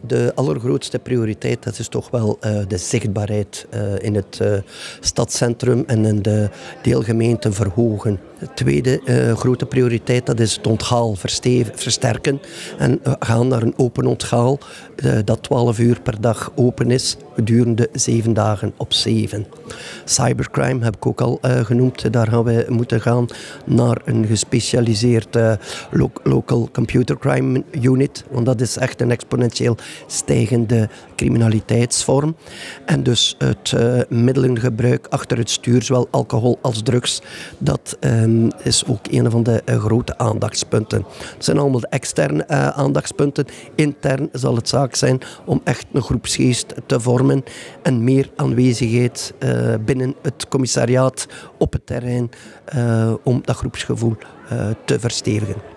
de allergrootste prioriteit dat is toch wel de zichtbaarheid in het stadscentrum en in de deelgemeenten verhogen. De tweede grote prioriteit dat is het onthaal versterken en gaan naar een open onthaal dat 12 uur per dag open is gedurende 7 dagen op 7. Cybercrime heb ik ook al genoemd. Daar gaan we moeten gaan naar een gespecialiseerd local computer crime unit. Want dat is echt een exponentieel stijgende criminaliteitsvorm. En dus het middelengebruik achter het stuur, zowel alcohol als drugs, dat is ook een van de grote aandachtspunten. Het zijn allemaal de externe aandachtspunten. Intern zal het zaak zijn om echt een groepsgeest te vormen en meer aanwezigheid binnen het commissariaat op het terrein om dat groepsgevoel te verstevigen.